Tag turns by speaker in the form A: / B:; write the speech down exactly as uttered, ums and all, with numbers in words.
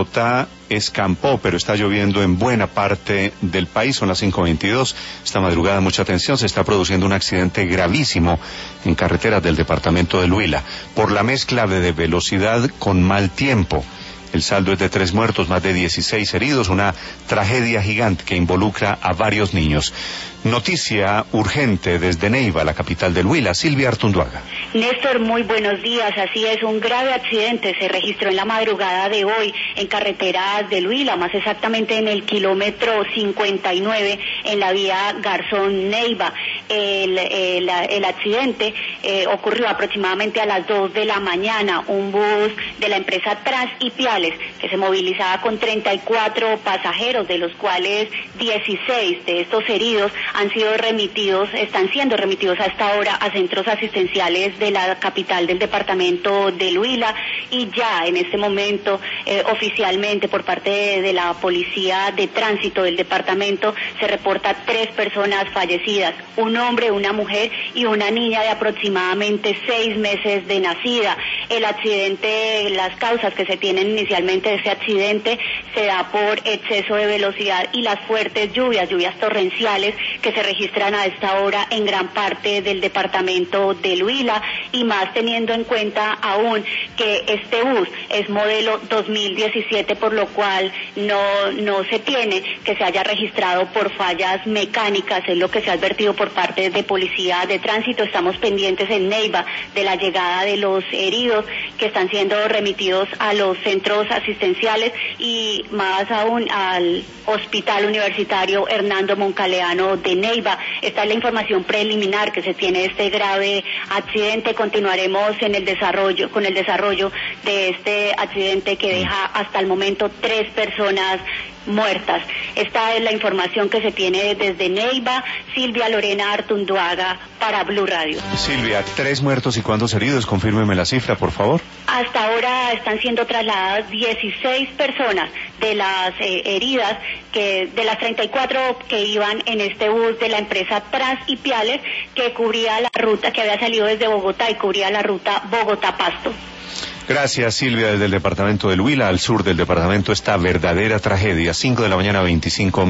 A: Bogotá escampó, pero está lloviendo en buena parte del país. Son las cinco veintidós. Esta madrugada, mucha atención, se está produciendo un accidente gravísimo en carreteras del departamento del Huila por la mezcla de velocidad con mal tiempo. El saldo es de tres muertos, más de dieciséis heridos, una tragedia gigante que involucra a varios niños. Noticia urgente desde Neiva, la capital del Huila. Silvia Artunduaga.
B: Néstor, muy buenos días. Así es, un grave accidente se registró en la madrugada de hoy en carreteras del Huila, más exactamente en el kilómetro cincuenta y nueve, en la vía Garzón-Neiva. El, el, el accidente eh, ocurrió aproximadamente a las dos de la mañana. Un bus de la empresa Transipiales, que se movilizaba con treinta y cuatro pasajeros, de los cuales dieciséis de estos heridos han sido remitidos, están siendo remitidos a esta hora a centros asistenciales de la capital del departamento del Huila, y ya en este momento eh, oficialmente por parte de, de la policía de tránsito del departamento se reporta tres personas fallecidas, un hombre, una mujer y una niña de aproximadamente seis meses de nacida. El accidente, las causas que se tienen inicialmente de ese accidente se da por exceso de velocidad y las fuertes lluvias, lluvias torrenciales que se registran a esta hora en gran parte del departamento del Huila, y más teniendo en cuenta aún que este bus es modelo dos mil diecisiete, por lo cual no, no se tiene que se haya registrado por fallas mecánicas, es lo que se ha advertido por parte de policía de tránsito. Estamos pendientes en Neiva de la llegada de los heridos que están siendo remitidos a los centros asistenciales y más aún al Hospital Universitario Hernando Moncaleano de Neiva. Esta es la información preliminar que se tiene de este grave accidente. Continuaremos en el desarrollo, con el desarrollo de este accidente que deja hasta el momento tres personas muertas. Esta es la información que se tiene desde Neiva. Silvia Lorena Artunduaga para Blue Radio.
A: Silvia, tres muertos y cuántos heridos, confírmeme la cifra, por favor.
B: Hasta ahora están siendo trasladadas dieciséis personas de las eh, heridas, que de las treinta y cuatro que iban en este bus de la empresa Transipiales, que cubría la ruta, que había salido desde Bogotá y cubría la ruta Bogotá-Pasto.
A: Gracias, Silvia, desde el departamento del Huila, al sur del departamento, esta verdadera tragedia. Cinco de la mañana, veinticinco